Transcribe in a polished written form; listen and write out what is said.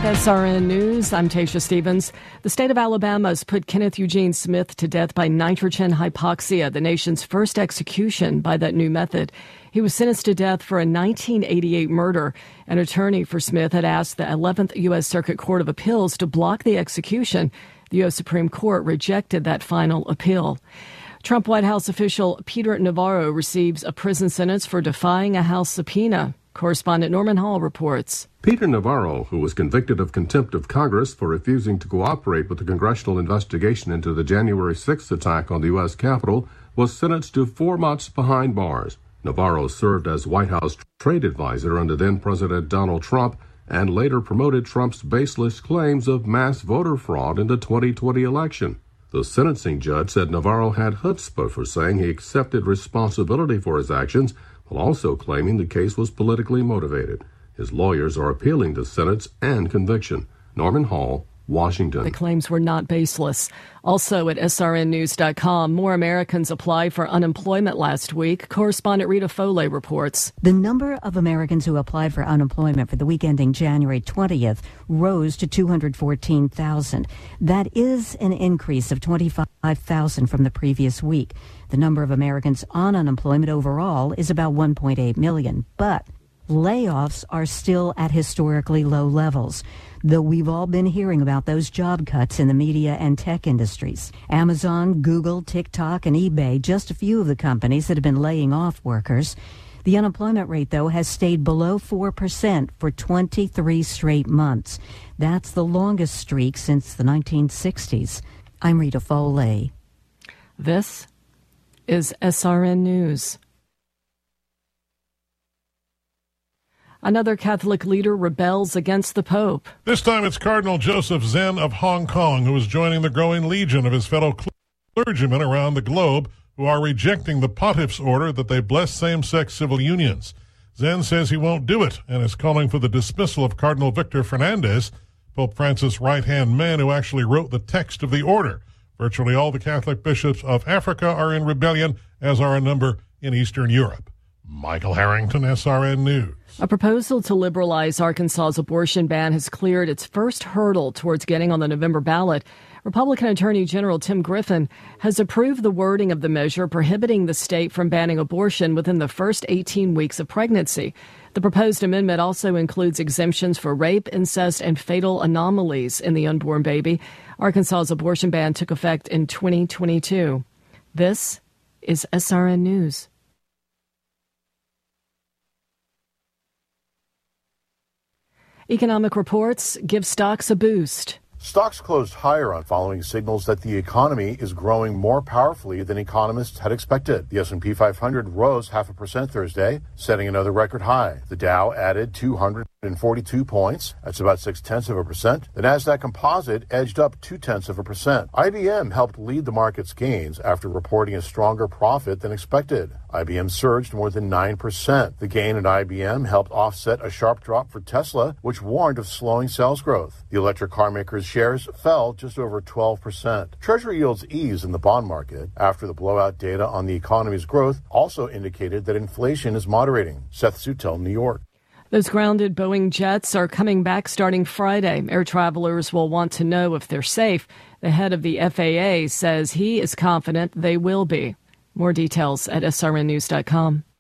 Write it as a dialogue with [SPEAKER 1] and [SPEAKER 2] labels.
[SPEAKER 1] With SRN News, I'm Tasha Stevens. The state of Alabama has put Kenneth Eugene Smith to death by nitrogen hypoxia, the nation's first execution by that new method. He was sentenced to death for a 1988 murder. An attorney for Smith had asked the 11th U.S. Circuit Court of Appeals to block the execution. The U.S. Supreme Court rejected that final appeal. Trump White House official Peter Navarro receives a prison sentence for defying a House subpoena. Correspondent Norman Hall reports.
[SPEAKER 2] Peter Navarro, who was convicted of contempt of Congress for refusing to cooperate with the congressional investigation into the January 6th attack on the U.S. Capitol, was sentenced to 4 months behind bars. Navarro served as White House trade advisor under then-President Donald Trump and later promoted Trump's baseless claims of mass voter fraud in the 2020 election. The sentencing judge said Navarro had chutzpah for saying he accepted responsibility for his actions, while also claiming the case was politically motivated. His lawyers are appealing the sentence and conviction. Norman Hall, Washington.
[SPEAKER 1] The claims were not baseless. Also at srnnews.com, more Americans applied for unemployment last week. Correspondent Rita Foley reports.
[SPEAKER 3] The number of Americans who applied for unemployment for the week ending January 20th rose to 214,000. That is an increase of 25,000 from the previous week. The number of Americans on unemployment overall is about 1.8 million, but layoffs are still at historically low levels, though we've all been hearing about those job cuts in the media and tech industries. Amazon, Google, TikTok, and eBay, just a few of the companies that have been laying off workers. The unemployment rate, though, has stayed below 4% for 23 straight months. That's the longest streak since the 1960s. I'm Rita Foley.
[SPEAKER 1] This is SRN News. Another Catholic leader rebels against the Pope.
[SPEAKER 4] This time it's Cardinal Joseph Zen of Hong Kong, who is joining the growing legion of his fellow clergymen around the globe who are rejecting the pontiff's order that they bless same-sex civil unions. Zen says he won't do it and is calling for the dismissal of Cardinal Victor Fernandez, Pope Francis' right-hand man who actually wrote the text of the order. Virtually all the Catholic bishops of Africa are in rebellion, as are a number in Eastern Europe. Michael Harrington, SRN News.
[SPEAKER 1] A proposal to liberalize Arkansas's abortion ban has cleared its first hurdle towards getting on the November ballot. Republican Attorney General Tim Griffin has approved the wording of the measure prohibiting the state from banning abortion within the first 18 weeks of pregnancy. The proposed amendment also includes exemptions for rape, incest, and fatal anomalies in the unborn baby. Arkansas's abortion ban took effect in 2022. This is SRN News. Economic reports give stocks a boost.
[SPEAKER 5] Stocks closed higher on following signals that the economy is growing more powerfully than economists had expected. The S&P 500 rose 0.5% Thursday, setting another record high. The Dow added 242 points. That's about 0.6%. The Nasdaq Composite edged up 0.2%. IBM helped lead the market's gains after reporting a stronger profit than expected. IBM surged more than 9%. The gain at IBM helped offset a sharp drop for Tesla, which warned of slowing sales growth. The electric car maker's shares fell just over 12%. Treasury yields eased in the bond market after the blowout data on the economy's growth also indicated that inflation is moderating. Seth Sutel, New York.
[SPEAKER 1] Those grounded Boeing jets are coming back starting Friday. Air travelers will want to know if they're safe. The head of the FAA says he is confident they will be. More details at srnnews.com.